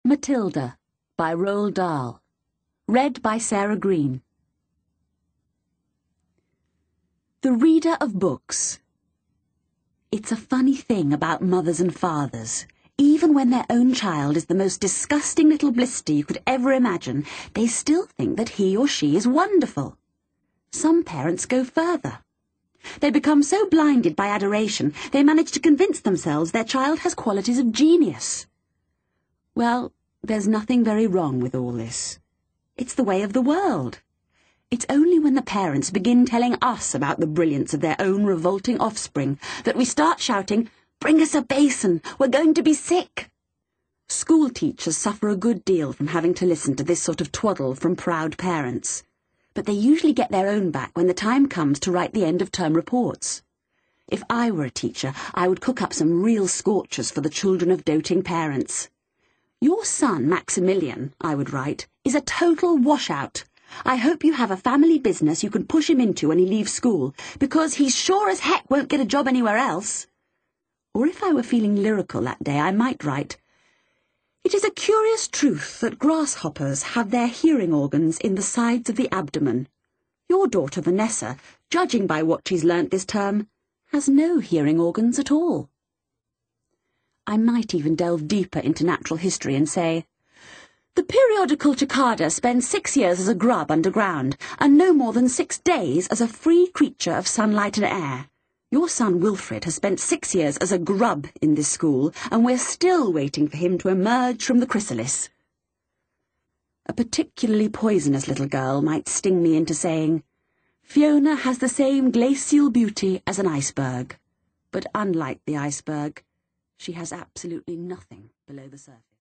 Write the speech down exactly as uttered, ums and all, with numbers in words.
Matilda by Roald Dahl. Read by Sarah Green. The Reader of Books. It's a funny thing about mothers and fathers. Even when their own child is the most disgusting little blister you could ever imagine, they still think that he or she is wonderful. Some parents go further. They become so blinded by adoration, they manage to convince themselves their child has qualities of genius. Well, there's nothing very wrong with all this. It's the way of the world. It's only when the parents begin telling us about the brilliance of their own revolting offspring that we start shouting, "Bring us a basin, we're going to be sick!" School teachers suffer a good deal from having to listen to this sort of twaddle from proud parents. But they usually get their own back when the time comes to write the end-of-term reports. If I were a teacher, I would cook up some real scorchers for the children of doting parents. "Your son, Maximilian," I would write, "is a total washout. I hope you have a family business you can push him into when he leaves school, because he's sure as heck won't get a job anywhere else." Or if I were feeling lyrical that day, I might write, "It is a curious truth that grasshoppers have their hearing organs in the sides of the abdomen. Your daughter Vanessa, judging by what she's learnt this term, has no hearing organs at all." I might even delve deeper into natural history and say, "The periodical cicada spends six years as a grub underground, and no more than six days as a free creature of sunlight and air. Your son Wilfred has spent six years as a grub in this school, and we're still waiting for him to emerge from the chrysalis." A particularly poisonous little girl might sting me into saying, "Fiona has the same glacial beauty as an iceberg, but unlike the iceberg, she has absolutely nothing below the surface."